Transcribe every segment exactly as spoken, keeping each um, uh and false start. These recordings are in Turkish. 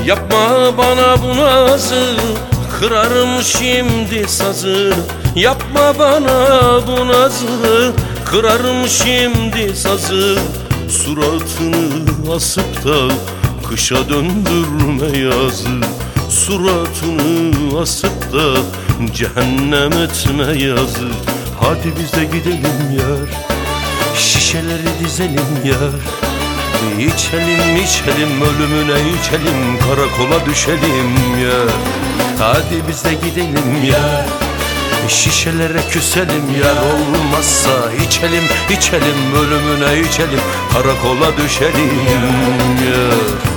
Yapma bana bu nazı, kırarım şimdi sazı. Yapma bana bu nazı, kırarım şimdi sazı. Suratını asıp da kışa döndürme yazı. Suratını asıp da cehennem etme yazı. Hadi biz de gidelim yar, şişeleri dizelim yar. İçelim içelim ölümüne içelim, karakola düşelim yar. Hadi biz de gidelim yar, şişelere küselim yar. Olmazsa içelim içelim ölümüne içelim, karakola düşelim yar.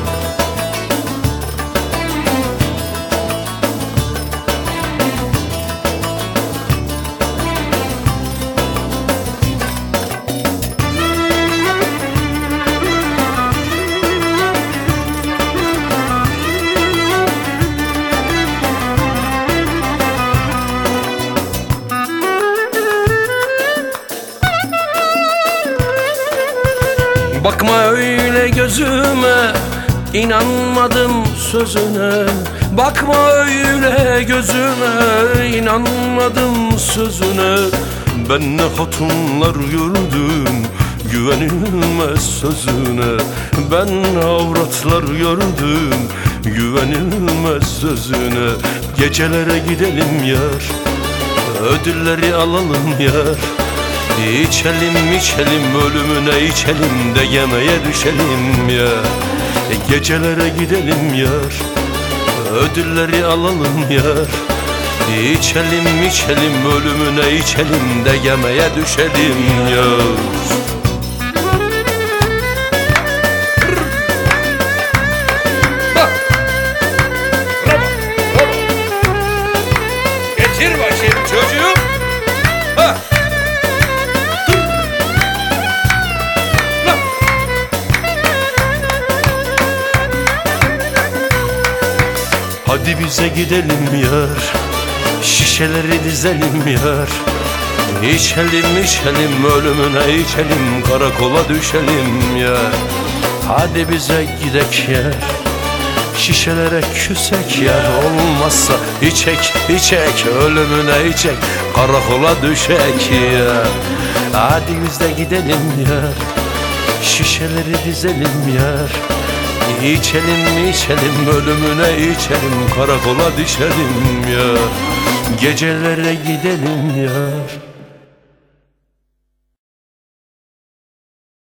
Bakma öyle gözüme, inanmadım sözüne. Bakma öyle gözüme, inanmadım sözüne. Ben ne hatunlar gördüm, güvenilmez sözüne. Ben avratlar gördüm, güvenilmez sözüne. Gecelere gidelim yar, ödülleri alalım yar. İçelim içelim ölümüne içelim de yemeğe düşelim ya. Gecelere gidelim yar, ödülleri alalım yar. İçelim içelim ölümüne içelim de yemeğe düşelim yar. Getir bakayım çocuğum. Ha. Hadi bize gidelim yar, şişeleri dizelim yar. İçelim içelim ölümüne içelim, karakola düşelim yar. Hadi bize gidek yar, şişelere küsek yar. Olmazsa içek içek ölümüne içek, karakola düşek yar. Hadi biz de gidelim yar, şişeleri dizelim yar. İçelim içelim ölümüne içelim, karakola düşelim ya. Gecelere gidelim ya.